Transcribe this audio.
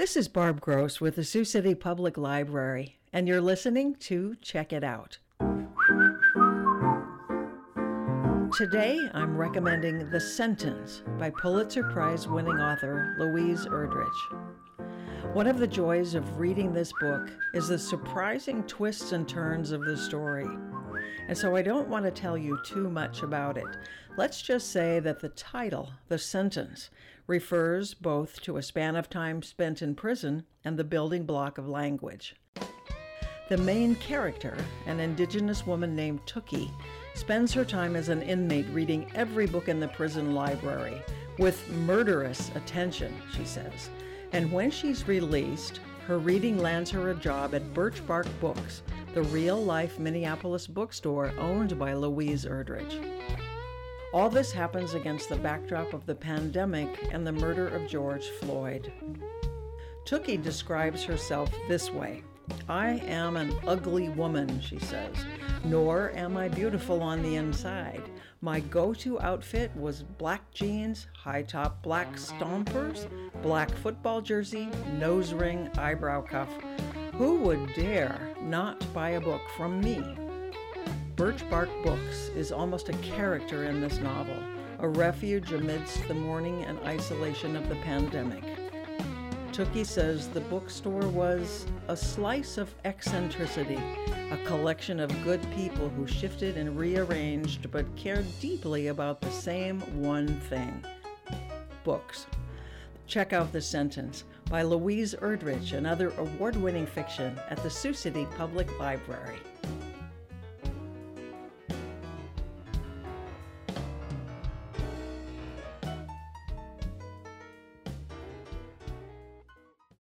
This is Barb Gross with the Sioux City Public Library, and you're listening to Check It Out. Today, I'm recommending The Sentence by Pulitzer Prize-winning author Louise Erdrich. One of the joys of reading this book is the surprising twists and turns of the story. And so I don't want to tell you too much about it. Let's just say that the title, The Sentence, refers both to a span of time spent in prison and the building block of language. The main character, an indigenous woman named Tookie, spends her time as an inmate reading every book in the prison library with murderous attention, she says. And when she's released, her reading lands her a job at Birch Bark Books, the real-life Minneapolis bookstore owned by Louise Erdrich. All this happens against the backdrop of the pandemic and the murder of George Floyd. Tookie describes herself this way. "I am an ugly woman," she says, "nor am I beautiful on the inside. My go-to outfit was black jeans, high-top black stompers, black football jersey, nose ring, eyebrow cuff. Who would dare not buy a book from me?" Birch Bark Books is almost a character in this novel, a refuge amidst the mourning and isolation of the pandemic. Tookie says the bookstore was a slice of eccentricity, a collection of good people who shifted and rearranged but cared deeply about the same one thing: books. Check out The Sentence by Louise Erdrich and other award-winning fiction at the Sioux City Public Library.